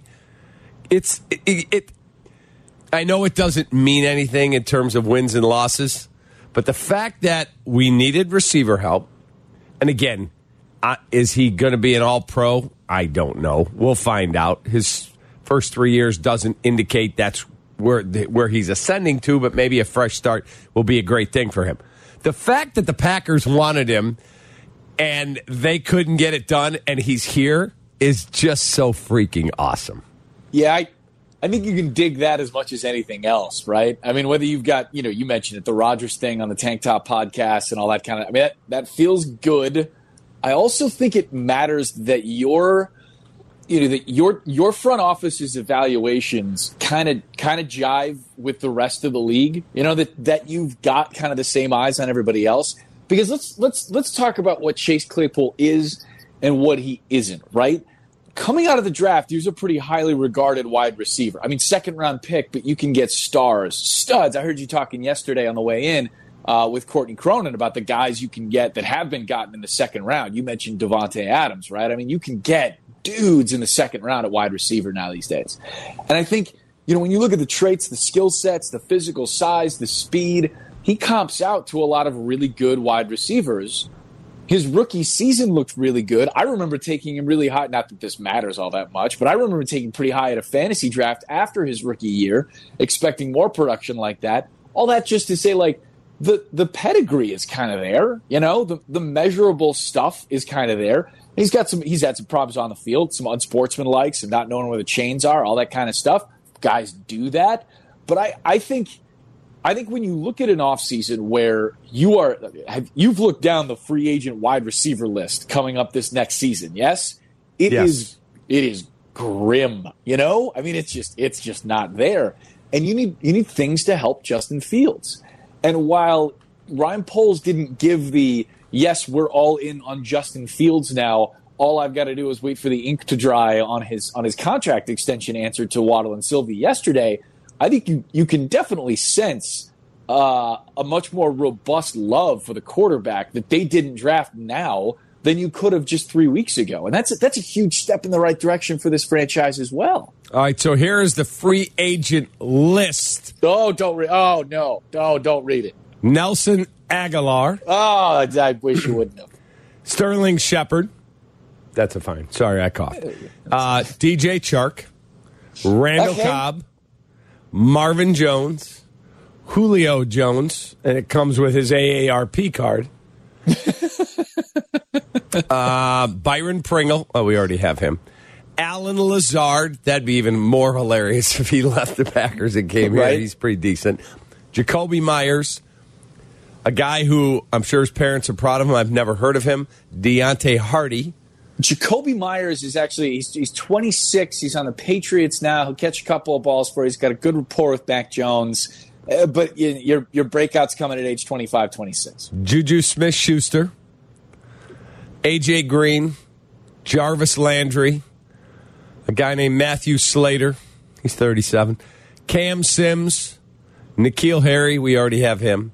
A: I know it doesn't mean anything in terms of wins and losses, but the fact that we needed receiver help, and again, is he going to be an all-pro? I don't know. We'll find out. His first 3 years doesn't indicate that's where he's ascending to, but maybe a fresh start will be a great thing for him. The fact that the Packers wanted him and they couldn't get it done and he's here is just so freaking awesome.
E: Yeah, I think you can dig that as much as anything else, right? I mean, whether you've got, you mentioned it, the Rodgers thing on the Tank Top podcast and all that kind of, I mean, that feels good. I also think it matters that your front office's evaluations kind of jive with the rest of the league. That you've got kind of the same eyes on everybody else. Because let's talk about what Chase Claypool is and what he isn't, right? Coming out of the draft, he was a pretty highly regarded wide receiver. I mean, second-round pick, but you can get stars, studs. I heard you talking yesterday on the way in with Courtney Cronin about the guys you can get that have been gotten in the second round. You mentioned Devontae Adams, right? I mean, you can get dudes in the second round at wide receiver now these days. And I think, when you look at the traits, the skill sets, the physical size, the speed, he comps out to a lot of really good wide receivers. His rookie season looked really good. I remember taking him really high. Not that this matters all that much, but I remember taking pretty high at a fantasy draft after his rookie year, expecting more production like that. All that just to say, like, the pedigree is kind of there. The measurable stuff is kind of there. He's had some problems on the field, some unsportsmanlike, some not knowing where the chains are, all that kind of stuff. Guys do that. But I think when you look at an offseason where you've looked down the free agent wide receiver list coming up this next season, yes? It is grim, I mean, it's just not there. And you need things to help Justin Fields. And while Ryan Poles didn't give the yes, we're all in on Justin Fields now, all I've got to do is wait for the ink to dry on his contract extension answer to Waddle and Sylvie yesterday, I think you can definitely sense a much more robust love for the quarterback that they didn't draft now than you could have just 3 weeks ago. And that's a huge step in the right direction for this franchise as well.
A: All right, so here is the free agent list.
E: Don't read it.
A: Nelson Aguilar.
E: Oh, I wish you wouldn't have.
A: Sterling Shepard. That's a fine. Sorry, I coughed. DJ Chark. Randall Cobb. Marvin Jones. Julio Jones. And it comes with his AARP card. Byron Pringle. Oh, we already have him. Alan Lazard. That'd be even more hilarious if he left the Packers and came here. He's pretty decent. Jacoby Myers. A guy who I'm sure his parents are proud of him. I've never heard of him. Deontay Hardy.
E: Jacoby Myers is actually, he's 26. He's on the Patriots now. He'll catch a couple of balls for you. He's got a good rapport with Mac Jones. But your breakout's coming at age 25, 26.
A: Juju Smith-Schuster. A.J. Green. Jarvis Landry. A guy named Matthew Slater. He's 37. Cam Sims. N'Keal Harry. We already have him.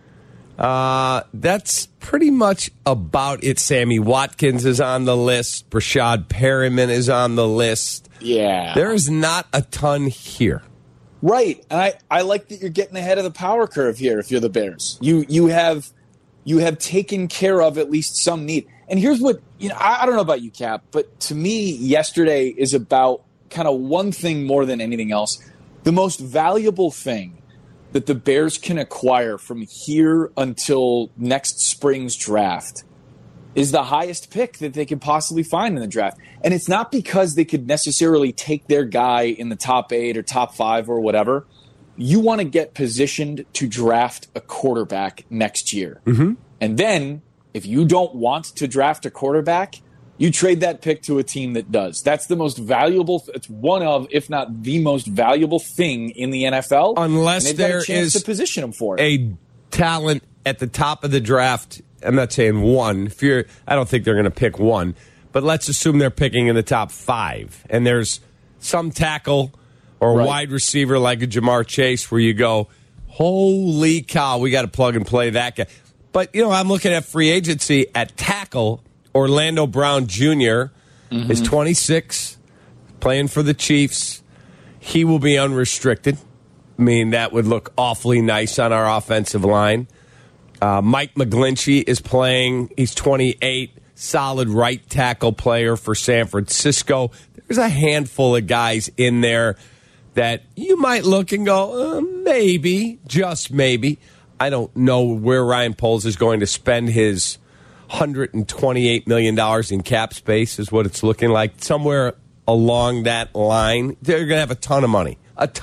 A: That's pretty much about it. Sammy Watkins is on the list. Brashad Perriman is on the list.
E: Yeah.
A: There is not a ton here.
E: Right. And I like that you're getting ahead of the power curve here if you're the Bears. You have taken care of at least some need. And here's what, I don't know about you, Cap, but to me, yesterday is about kind of one thing more than anything else. The most valuable thing that the Bears can acquire from here until next spring's draft is the highest pick that they could possibly find in the draft. And it's not because they could necessarily take their guy in the top 8 or top 5 or whatever. You want to get positioned to draft a quarterback next year.
A: Mm-hmm.
E: And then if you don't want to draft a quarterback, you trade that pick to a team that does. That's the most valuable. It's one of, if not the most valuable thing in the NFL.
A: Unless there is
E: to position them for it.
A: A talent at the top of the draft. I'm not saying one. I don't think they're going to pick one. But let's assume they're picking in the top 5. And there's some tackle or wide receiver like a Jamar Chase where you go, holy cow, we got to plug and play that guy. But, I'm looking at free agency at tackle. Orlando Brown Jr. is 26, playing for the Chiefs. He will be unrestricted. I mean, that would look awfully nice on our offensive line. Mike McGlinchey is playing. He's 28, solid right tackle player for San Francisco. There's a handful of guys in there that you might look and go, maybe, just maybe. I don't know where Ryan Poles is going to spend his $128 million in cap space is what it's looking like. Somewhere along that line, they're going to have a ton of money.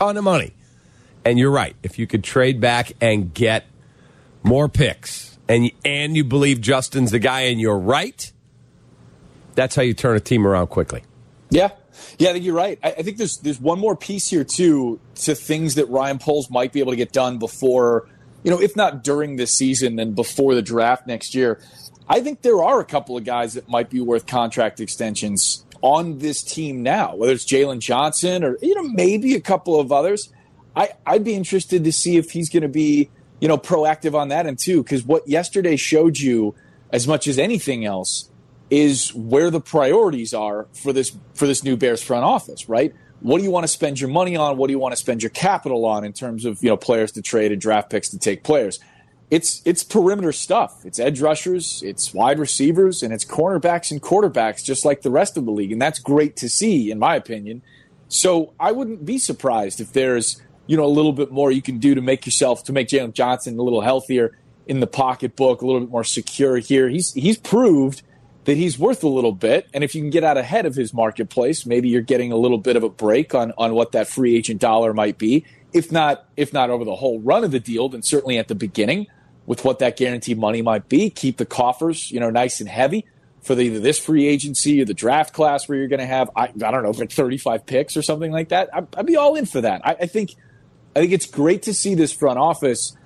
A: And you're right. If you could trade back and get more picks, and you believe Justin's the guy and you're right, that's how you turn a team around quickly.
E: Yeah, I think you're right. I think there's one more piece here, too, to things that Ryan Poles might be able to get done before, if not during this season, then before the draft next year. I think there are a couple of guys that might be worth contract extensions on this team now, whether it's Jalen Johnson or, maybe a couple of others. I'd be interested to see if he's going to be, proactive on that end too, because what yesterday showed you as much as anything else is where the priorities are for this new Bears front office, right? What do you want to spend your money on? What do you want to spend your capital on in terms of, players to trade and draft picks to take players? It's perimeter stuff. It's edge rushers, it's wide receivers, and it's cornerbacks and quarterbacks, just like the rest of the league. And that's great to see, in my opinion. So I wouldn't be surprised if there's, a little bit more you can do to make Jalen Johnson a little healthier in the pocketbook, a little bit more secure here. He's proved that he's worth a little bit. And if you can get out ahead of his marketplace, maybe you're getting a little bit of a break on what that free agent dollar might be. If not over the whole run of the deal, then certainly at the beginning with what that guaranteed money might be. Keep the coffers, nice and heavy for either this free agency or the draft class where you're going to have, I don't know, like 35 picks or something like that. I'd be all in for that. I think it's great to see this front office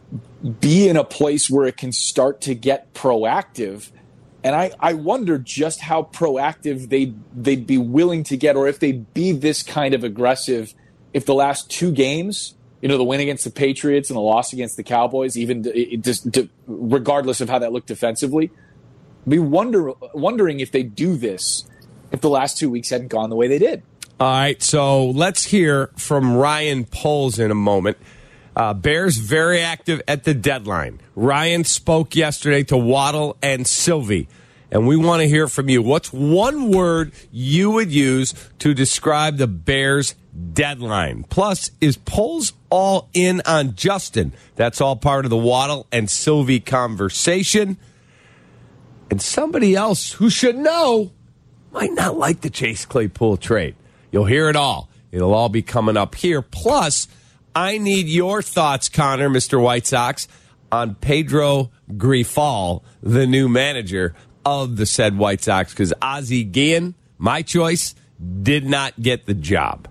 E: be in a place where it can start to get proactive. And I wonder just how proactive they'd be willing to get, or if they'd be this kind of aggressive if the last 2 games, the win against the Patriots and the loss against the Cowboys, regardless of how that looked defensively, be wondering if they do this if the last 2 weeks hadn't gone the way they did.
A: All right, so let's hear from Ryan Poles in a moment. Bears very active at the deadline. Ryan spoke yesterday to Waddle and Sylvie, and we want to hear from you. What's one word you would use to describe the Bears deadline? Plus, is Poles all in on Justin? That's all part of the Waddle and Sylvie conversation. And somebody else who should know might not like the Chase Claypool trade. You'll hear it all. It'll all be coming up here. Plus, I need your thoughts, Connor, Mr. White Sox, on Pedro Grifol, the new manager of the said White Sox, because Ozzie Guillen, my choice, did not get the job.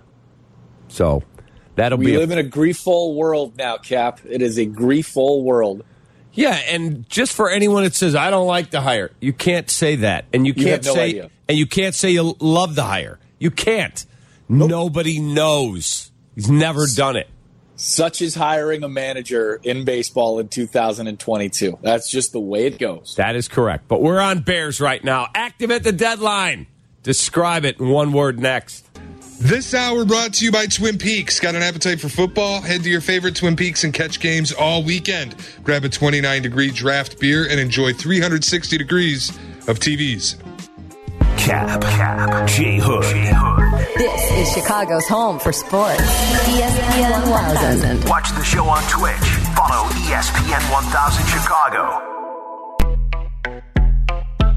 A: So that'll be.
E: We live in a Grifol world now, Cap. It is a Grifol world.
A: Yeah, and just for anyone that says I don't like the hire, you can't say that, and you can't say you love the hire. You can't. Nope. Nobody knows. He's never done it.
E: Such as hiring a manager in baseball in 2022. That's just the way it goes.
A: That is correct. But we're on Bears right now. Active at the deadline. Describe it in one word next.
C: This hour brought to you by Twin Peaks. Got an appetite for football? Head to your favorite Twin Peaks and catch games all weekend. Grab a 29-degree draft beer and enjoy 360 degrees of TVs.
B: Cap, J Hood.
G: This is Chicago's home for sports. ESPN 1000.
B: Watch the show on Twitch. Follow ESPN 1000 Chicago.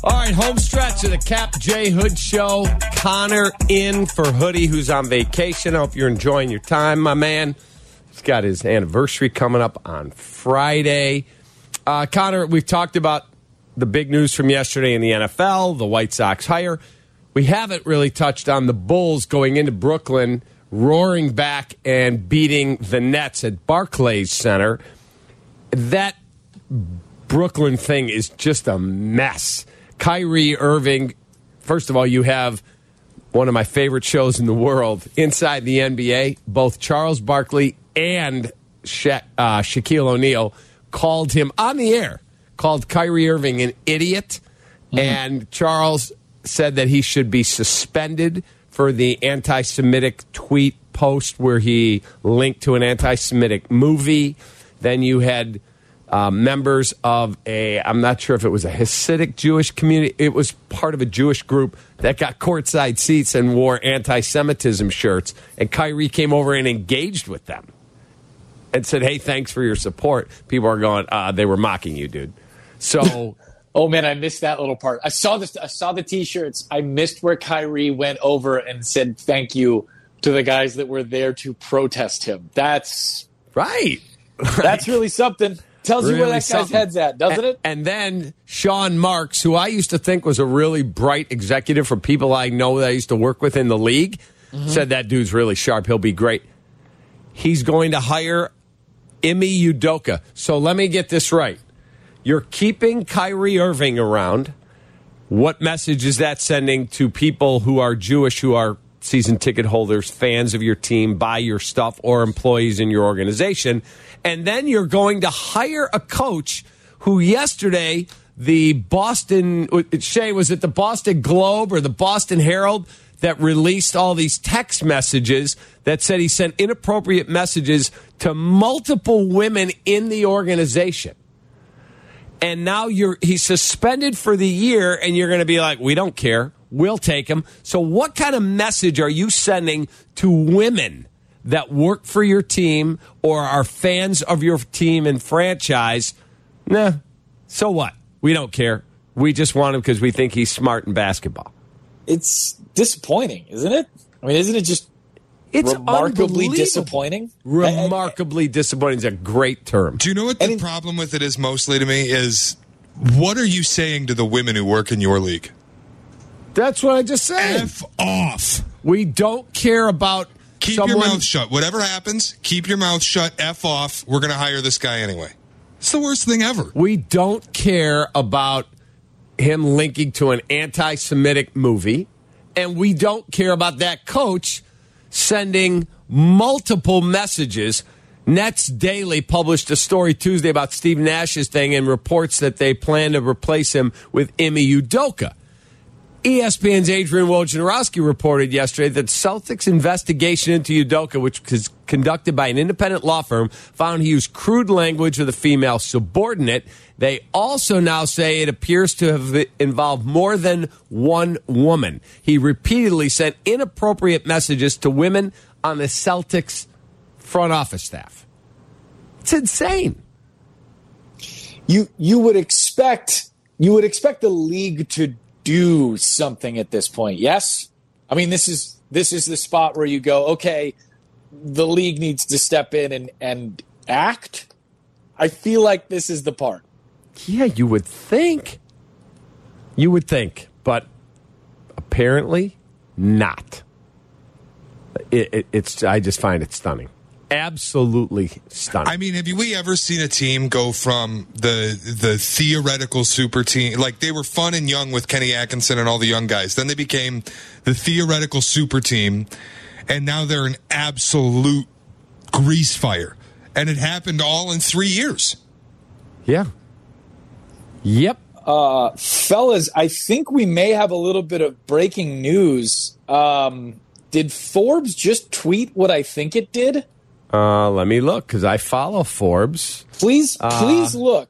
A: All right, home stretch of the Cap J. Hood Show. Connor in for Hoodie, who's on vacation. I hope you're enjoying your time, my man. He's got his anniversary coming up on Friday. Connor, we've talked about the big news from yesterday in the NFL, the White Sox hire. We haven't really touched on the Bulls going into Brooklyn, roaring back and beating the Nets at Barclays Center. That Brooklyn thing is just a mess. Kyrie Irving, first of all, you have one of my favorite shows in the world, Inside the NBA. Both Charles Barkley and Shaquille O'Neal called him on the air, called Kyrie Irving an idiot, and Charles said that he should be suspended for the anti-Semitic tweet post where he linked to an anti-Semitic movie. Then you had members of I'm not sure if it was a Hasidic Jewish community. It was part of a Jewish group that got courtside seats and wore anti-Semitism shirts. And Kyrie came over and engaged with them and said, hey, thanks for your support. People are going, they were mocking you, dude. So,
E: oh, man, I missed that little part. I saw the T-shirts. I missed where Kyrie went over and said thank you to the guys that were there to protest him. That's
A: right.
E: That's really something. Tells really you where that guy's head's at, doesn't it?
A: And then Sean Marks, who I used to think was a really bright executive from people I know that I used to work with in the league, said that dude's really sharp. He'll be great. He's going to hire Ime Udoka. So let me get this right. You're keeping Kyrie Irving around. What message is that sending to people who are Jewish, who are season ticket holders, fans of your team, buy your stuff, or employees in your organization? And then you're going to hire a coach who yesterday, the Boston, Shay, was it the Boston Globe or the Boston Herald that released all these text messages that said he sent inappropriate messages to multiple women in the organization. And now he's suspended for the year, and you're going to be like, we don't care. We'll take him. So what kind of message are you sending to women that work for your team or are fans of your team and franchise? Nah, so what? We don't care. We just want him because we think he's smart in basketball.
E: It's disappointing, isn't it? I mean, isn't it just remarkably disappointing?
A: Remarkably disappointing is a great term.
C: Do you know what the problem with it is mostly to me is what are you saying to the women who work in your league?
A: That's what I just said.
C: F off.
A: We don't care about
C: Keep your mouth shut. Whatever happens, keep your mouth shut. F off. We're going to hire this guy anyway. It's the worst thing ever.
A: We don't care about him linking to an anti-Semitic movie, and we don't care about that coach sending multiple messages. Nets Daily published a story Tuesday about Steve Nash's thing and reports that they plan to replace him with Ime Udoka. ESPN's Adrian Wojnarowski reported yesterday that Celtics' investigation into Udoka, which was conducted by an independent law firm, found he used crude language with a female subordinate. They also now say it appears to have involved more than one woman. He repeatedly sent inappropriate messages to women on the Celtics front office staff. It's insane.
E: You would expect the league to do something at this point. Yes? I mean, this is the spot where you go, okay, the league needs to step in and act. I feel like this is the part.
A: Yeah, you would think. You would think, but apparently not. It's. I just find it stunning. Absolutely stunning.
C: I mean, have we ever seen a team go from the theoretical super team? Like, they were fun and young with Kenny Atkinson and all the young guys. Then they became the theoretical super team, and now they're an absolute grease fire. And it happened all in 3 years.
A: Yeah. Yep.
E: Fellas, I think we may have a little bit of breaking news. Did Forbes just tweet what I think it did?
A: Let me look, because I follow Forbes.
E: Please look.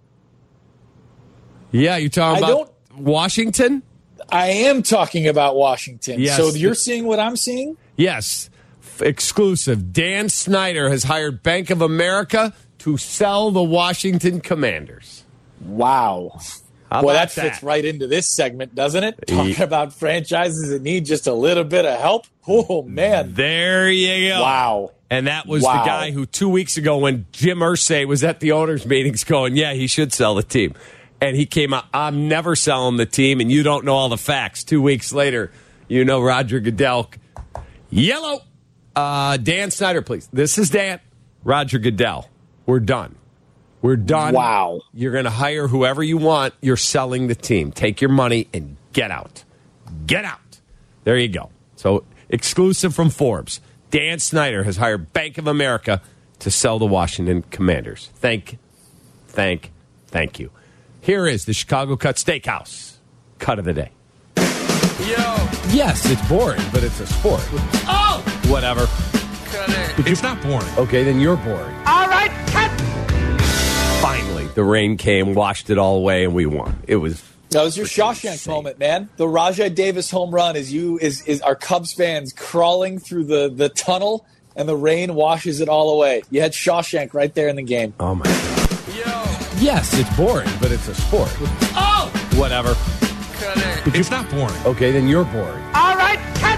A: Yeah, you're talking about Washington?
E: I am talking about Washington.
A: Yes.
E: So you're seeing what I'm seeing?
A: Yes. Exclusive. Dan Snyder has hired Bank of America to sell the Washington Commanders.
E: Wow. Well, that fits right into this segment, doesn't it? Talking about franchises that need just a little bit of help. Oh, man.
A: There you go.
E: Wow.
A: And that was the guy who 2 weeks ago when Jim Irsay was at the owners' meetings going, yeah, he should sell the team. And he came out, I'm never selling the team, and you don't know all the facts. 2 weeks later, you know Roger Goodell. Yellow. Dan Snyder, please. This is Dan. Roger Goodell. We're done. We're done.
E: Wow.
A: You're going to hire whoever you want. You're selling the team. Take your money and get out. Get out. There you go. So, exclusive from Forbes. Dan Snyder has hired Bank of America to sell the Washington Commanders. Thank you. Here is the Chicago Cut Steakhouse cut of the day.
D: Yo.
A: Yes, it's boring, but it's a sport.
D: Oh!
A: Whatever.
D: Cut it.
C: It's not boring.
A: Okay, then you're boring.
D: All right, cut.
A: Finally, the rain came, washed it all away, and we won. That was
E: your Shawshank moment, man. The Rajai Davis home run is our Cubs fans crawling through the tunnel, and the rain washes it all away. You had Shawshank right there in the game.
A: Oh, my God.
D: Yo.
A: Yes, it's boring, but it's a sport.
D: Oh!
A: Whatever.
D: Cut it.
C: It's not boring.
A: Okay, then you're boring.
D: All right, cut.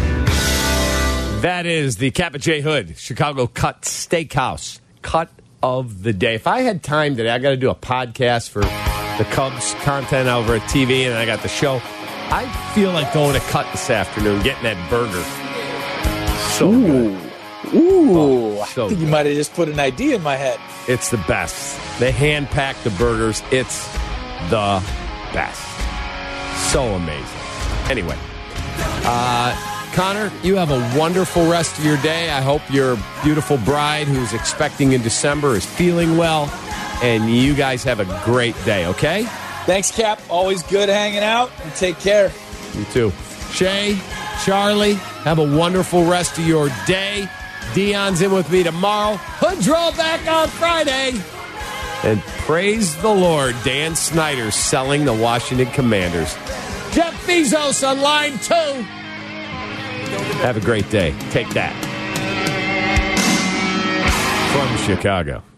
A: That is the Kappa J. Hood Chicago Cut Steakhouse cut of the day. If I had time today, I got to do a podcast for the Cubs content over at TV, and I got the show. I feel like going to Cut this afternoon, getting that burger. So good.
E: Ooh.
A: So
E: I think you might have just put an idea in my head.
A: It's the best. They hand-pack the burgers. It's the best. So amazing. Anyway, Connor, you have a wonderful rest of your day. I hope your beautiful bride who's expecting in December is feeling well, and you guys have a great day, okay?
E: Thanks, Cap. Always good hanging out, and take care.
A: You too. Shay, Charlie, have a wonderful rest of your day. Dion's in with me tomorrow. Hood's roll back on Friday. And praise the Lord, Dan Snyder selling the Washington Commanders. Jeff Bezos on line 2. Have a great day. Take that. From Chicago.